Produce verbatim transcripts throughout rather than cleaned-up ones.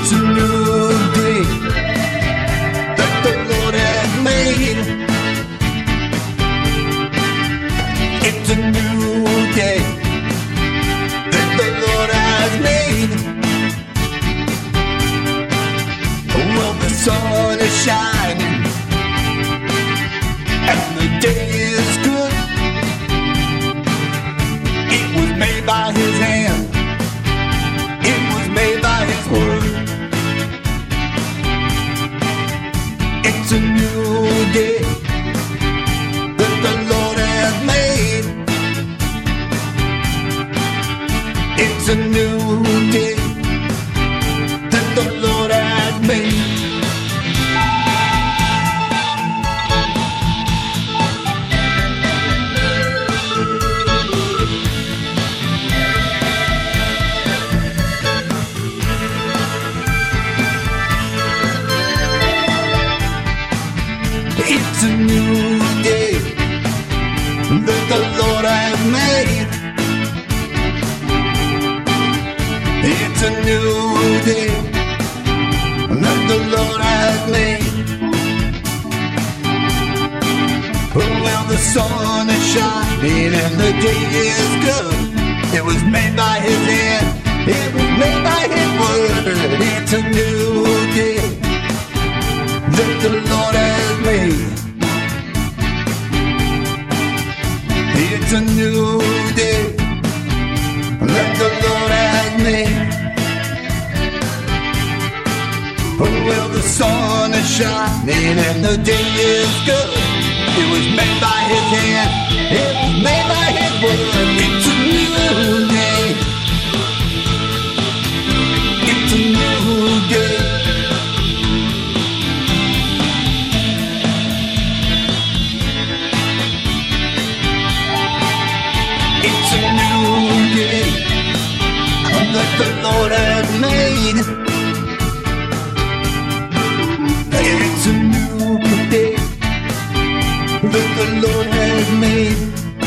It's a new day that the Lord has made. It's a new day that the Lord has made. Well, the sun is shining and the day is good. It was made by His hand. It was made by His word. It's a new day that the Lord has made. It's a new day that the Lord has made. It's a new day that the Lord has made. It's a new day that the Lord has made. Well, the sun is shining and the day is good. It was made by His hand. It was made by His word. It's a new day that the Lord has made. It's a new day that the Lord has made. Well, the sun is shining and the day is good. It was made by His hand. It was made by His word. It's a new day. It's a new day. It's a new day that the Lord has made. It's a new day that the Lord has made.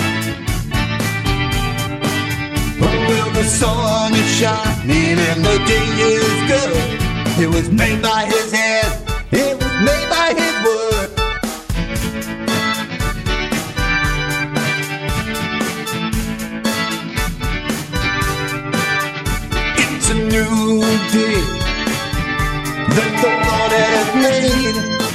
Well, the sun is shining and the day is good. It was made by His hand. It was made by His word. It's a new day that the Lord has made.